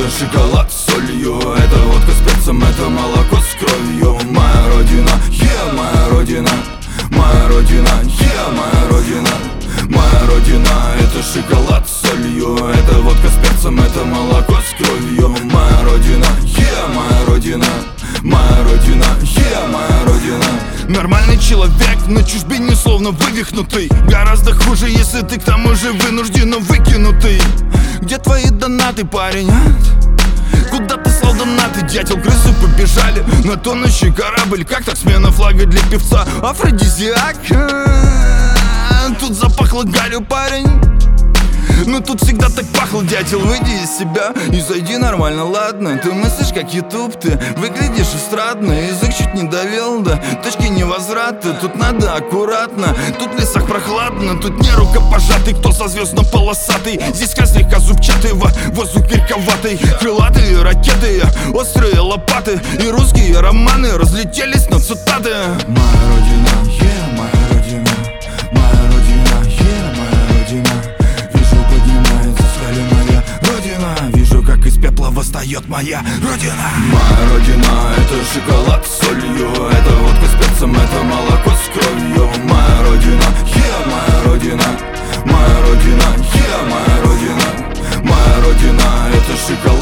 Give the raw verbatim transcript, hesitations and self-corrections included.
это шоколад с солью, это водка с перцем, это молоко с кровью. Моя родина, yeah, моя родина, моя родина, yeah, моя родина. Моя родина, это шоколад с солью, это водка с перцем, это молоко с кровью. Моя родина, yeah, моя родина, моя родина, yeah, моя родина. Нормальный человек на чужбине словно вывихнутый. Гораздо хуже, если ты к тому же вынужденно выкинутый. Где твои донаты, парень, а? Куда ты слал донаты, дятел? Крысы побежали на тонущий корабль. Как так смена флага для певца? Афродизиак. Тут запахло гарью, парень. Ну тут всегда так пахло, дятел. Выйди из себя и зайди нормально, ладно. Ты мыслишь как ютуб, ты выглядишь эстрадно. Язык чуть не довел до точки невозврата. Тут надо аккуратно, тут в лесах прохладно. Тут не рукопожатый, кто со звездно-полосатый. Здесь край слегка зубчатый, воздух горьковатый. Крылатые ракеты, острые лопаты и русские романы разлетелись на цитаты. Моя родина, yeah, моя родина, моя родина, yeah, моя родина. Вижу, поднимается скале моя родина. Вижу, как из пепла восстает моя родина. Моя родина, это шоколад с солью, это водка с перцем, это молоко с кровью. Моя родина, yeah, моя родина, моя родина, yeah, моя родина. Моя родина, это шоколад